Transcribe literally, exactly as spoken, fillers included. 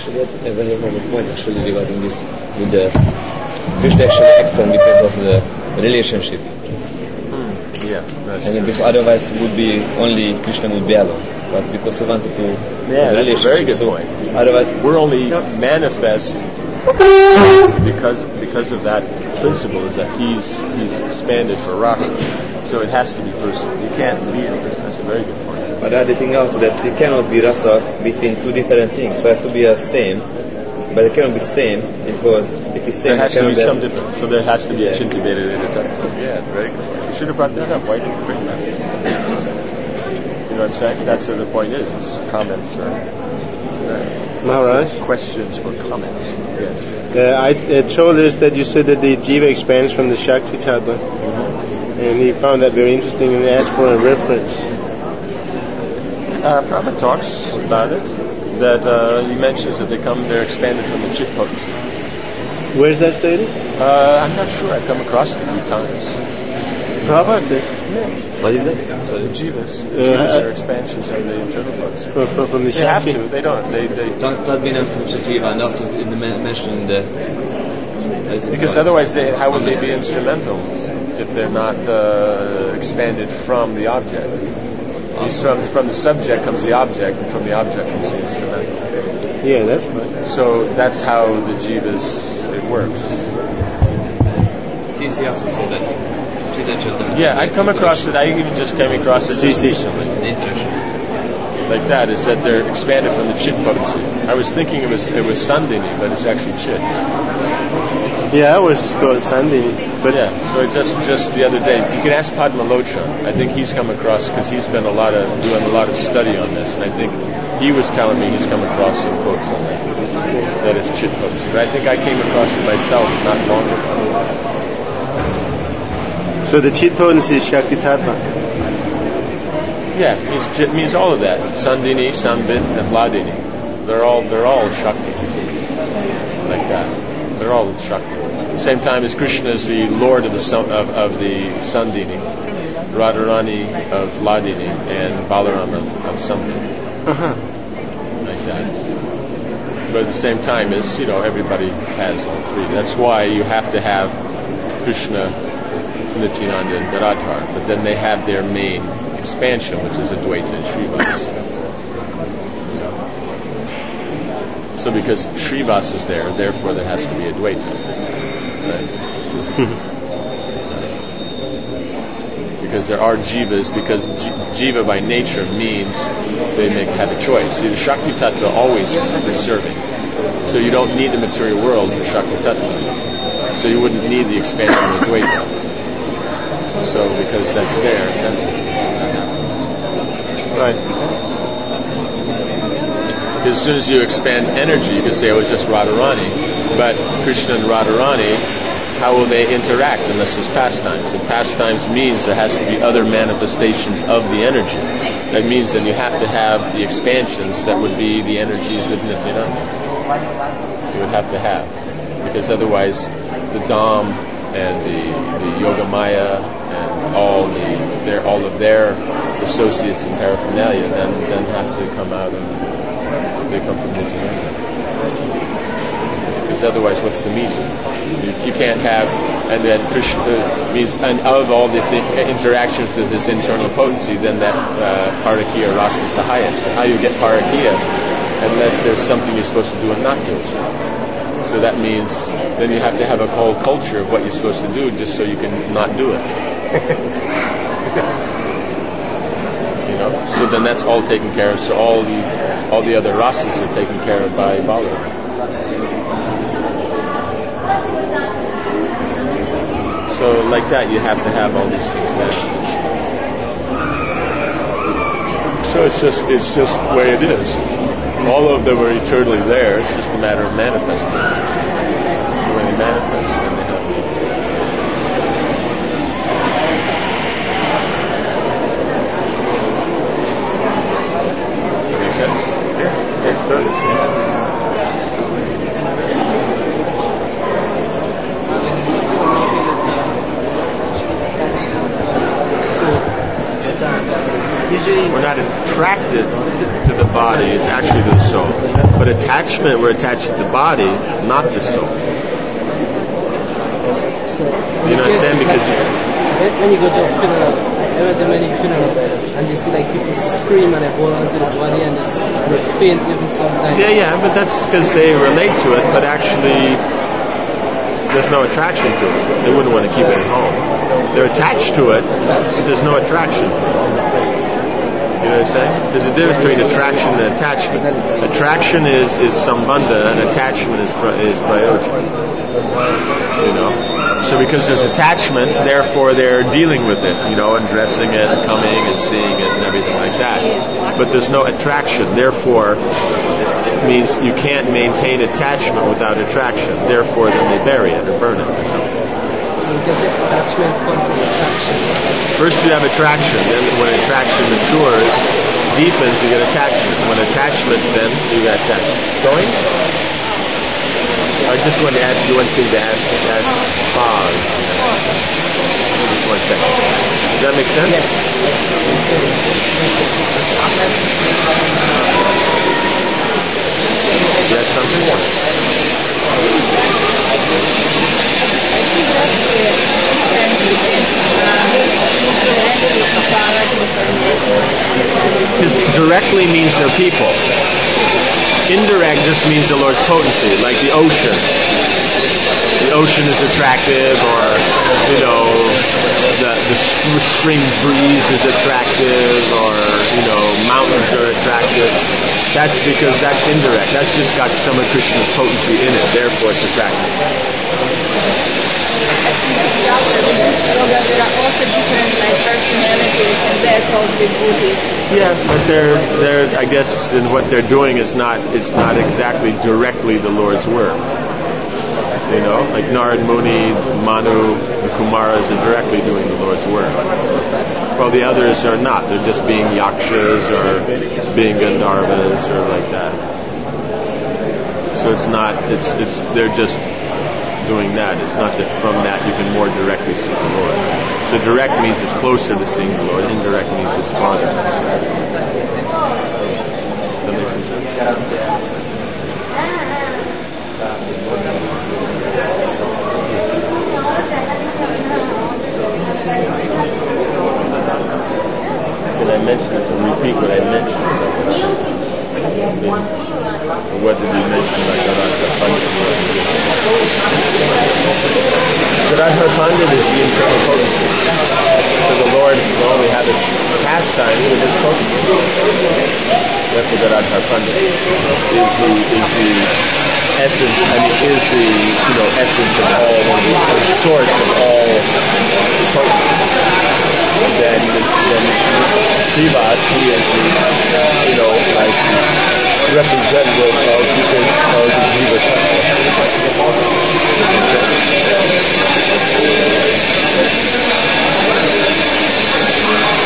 When you have a point actually regarding this, with the Krishna actually expand because of the relationship. Hmm. Yeah, that's and true. If otherwise would be only Krishna would be alone, but because we wanted to. Yeah, that's a very good point. Otherwise, we're only manifest because because of that principle is that he's he's expanded for rasa, so it has to be personal. You can't be a person. That's a very good point. But the other thing also that it cannot be rasa between two different things. So it has to be a same, but it cannot be same because if it's same, there has it to be be some difference. So there has to be yeah. a Chintaveda Tattva. Yeah, very good point. You should have brought that up. Why didn't you bring that? You know what I'm saying? That's what the point is. It's comments or uh, Maharaj? questions or comments. Yes. Uh, I uh, told us that you said that the jiva expands from the Shakti Tattva, mm-hmm. and he found that very interesting and asked for a reference. Uh, Prabhupada talks about it, that uh, he mentions that they come, they're expanded from the chit potency. Where's that stated? Uh, I'm not sure, I've come across it a few times. Prabhupada says. Yeah. What is it? So the jivas, the Uh, jivas uh, are expansions of the internal potency. From, from, from the They have Shakti. to, they don't, they... they Tadvinam from Chativa and also in the mention in the... Because otherwise, they, how would they be instrumental if they're not uh, expanded from the object? It's from from the subject comes the object, and from the object comes the instrumental. Yeah, that's right. So that's how the jivas it works. C C also said that. Yeah, I come across it. I even just came across it just recently. Like that, is that they're expanded from the chit potency. I was thinking it was it was Sandini, but it's actually chit. Yeah, I was thought Sandini, but yeah. So just just the other day, you can ask Padma Locha. I think he's come across because he's been a lot of doing a lot of study on this, and I think he was telling me he's come across some quotes on that. That is chit potency. But I think I came across it myself not long ago. So the chit potency is Shakti Tattva. Yeah, it means, it means all of that. Sandini, Sambit, and Vladini. They're all they're all Shakti. Like that. They're all Shakti. At the same time as Krishna is the Lord of the of, of the Sandini, Radharani of Vladini, and Balaram of, of Sambit. Uh-huh. Like that. But at the same time as, you know, everybody has all three. That's why you have to have Krishna, Nityananda, and Radhar. But then they have their main expansion, which is Advaita and Srivas. So because Srivas is there, therefore there has to be Advaita. Right? Because there are jivas, because jiva by nature means they make have a choice. See, the Shakti Tattva always is serving. So you don't need the material world for Shakti Tattva. So you wouldn't need the expansion of Advaita. So because that's there, then right. As soon as you expand energy, you can say, oh, it's just Radharani. But Krishna and Radharani, how will they interact unless there's pastimes? And pastimes means there has to be other manifestations of the energy. That means then you have to have the expansions that would be the energies of Nityananda. You would have to have. Because otherwise, the Dham and the, the Yoga Maya and all the their all of their associates and paraphernalia then then have to come out and they come from Nityananda. Because otherwise, what's the meaning? You, you can't have, and then Krishna uh, means, and of all the th- interactions with this internal potency, then that uh, Parakiya rasa is the highest. But how you get Parakiya unless there's something you're supposed to do and not do? So that means then you have to have a whole culture of what you're supposed to do just so you can not do it. You know? So then that's all taken care of. So all the all the other rasas are taken care of by Balaram. So like that you have to have all these things manifest. So it's just it's just the way it is. All of them are eternally there. It's just a matter of manifesting. So when they manifest, then they have to. That makes sense? Yeah. Makes perfect sense. So, Usually, we're not attracted to the body, it's actually to the soul. But attachment, we're attached to the body, not the soul. so You understand? Because you, when, when you go to a funeral, I went to many funerals, and you see like people scream and they hold onto the body and just they faint even sometimes. yeah, yeah, but that's because they relate to it, but actually there's no attraction to it. They wouldn't want to keep it at home. They're attached to it, but there's no attraction to it. You know what I'm saying? There's a difference between attraction and attachment. Attraction is, is sambandha, and attachment is is prayoja. You know? So because there's attachment, therefore they're dealing with it, you know, and dressing it, and coming and seeing it and everything like that. But there's no attraction. Therefore, it means you can't maintain attachment without attraction. Therefore, then they bury it or burn it or something. So because attachment comes from attraction. First you have attraction, then when attraction matures, deepens, you get attachment. When attachment, then you get attachment. Going? I just wanted to ask you one thing to ask. ask pause. Just one second. Does that make sense? Yes. You have Because directly means they're people. Indirect just means the Lord's potency, like the ocean. The ocean is attractive, or, you know, the, the spring breeze is attractive, or, you know, mountains are attractive. That's because that's indirect. That's just got some of Krishna's potency in it, therefore it's attractive. There are also different like personalities, and they're called vibhutis. Yeah, but they're they're I guess in what they're doing is not it's not exactly directly the Lord's work. You know, like Narad Muni, Manu, the Kumaras are directly doing the Lord's work. While the others are not. They're just being yakshas or being Gandharvas or like that. So it's not it's it's they're just doing that. It's not that from that you can more directly see the Lord. So direct means it's closer to seeing the Lord. Indirect means it's farther to see the Lord. Does that make some sense? Did I mention it? To repeat what I mentioned? What did you mention about Gadadhar Pandit? Gadadhar Pandit is the internal potency. So the Lord will only have his pastime with his potency. Therefore Gadadhar Pandit is the, is the essence, I mean, is the, you know, essence of all, the source of all potency. Then, then Srivas, he is the, you know, like the representative of the, of the Jiva Tattva.